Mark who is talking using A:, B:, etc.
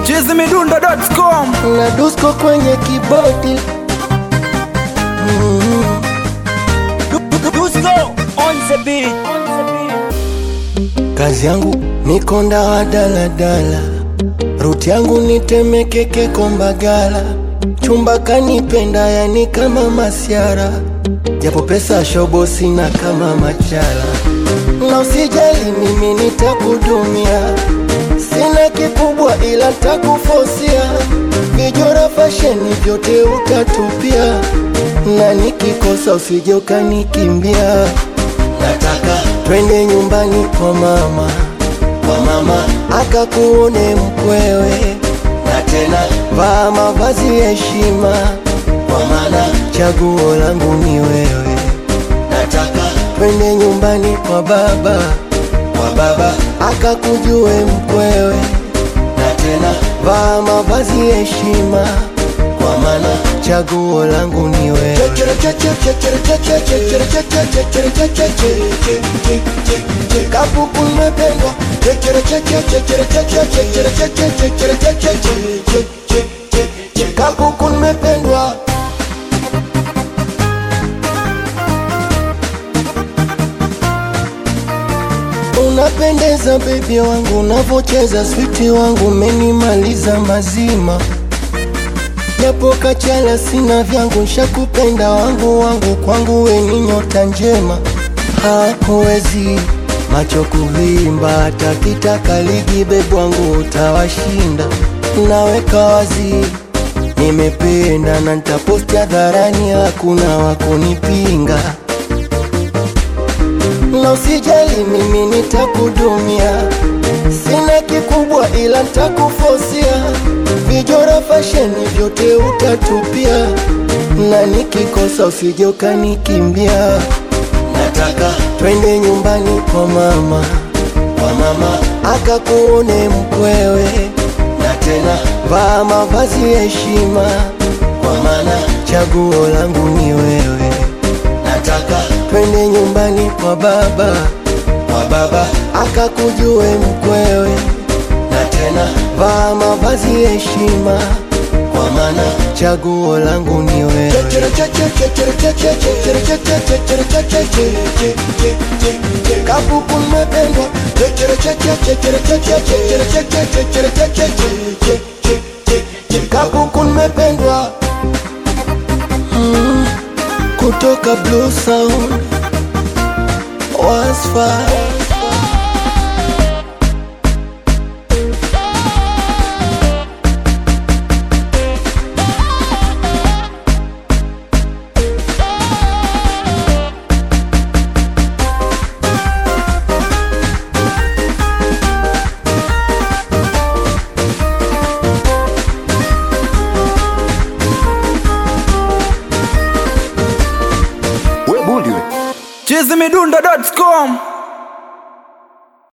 A: chizimidundo.com
B: na Dusko kwenye kibodi.
A: Dusko on the beat.
B: Kazi yangu ni konda wa daladala, ruti yangu ni Temeke Kombagala, chumba kanipenda yani kama masiara, japo pesa shobo sina kama machala. Na usijali mimi nitakudumia, sina kikubwa ila takufosia, vijora fashion vyote utatupia, na nikikosa usije ukanikimbia. Nataka twende nyumbani kwa mama akakuone mkwewe, na tena vaa mavazi heshima, kwa maana chaguo langu ni wewe. Nataka twende nyumbani kwa baba akakujue mkwewe, na tena vaa mavazi heshima, kwa maana chaguo langu ni wewe. Kapuku nimependwa, kapuku nimependwa. Unapendeza baby wangu, unavocheza switi wangu, menimaliza mazima. Japo kachala sina vyangu, nshakupenda wangu kwangu we ni nyota njema. Hakuwezi macho kuvimba, hata kitaka ligi bebu wangu utawashinda. Naweka wazi nimependa, na nitaposti hadharani, hakuna wakunipinga. Na usijali mimi nitakudumia, sina kikubwa ila nitakufosia, vijora fashion vyote utatupia, na nikikosa usije ukanikimbia. Nataka twende nyumbani kwa mama akakuone mkwewe, na tena vaa mavazi heshima, kwa maana chaguo langu ni wewe. Nataka twende nyumbani kwa baba akakujue mkwewe, na tena vaa mavazi heshima, kwa maana chaguo langu ni wewe. Kapuku nimependwa, kapuku nimependwa. Kutoka Blue Sound Wasfa.
A: chizimidundo.com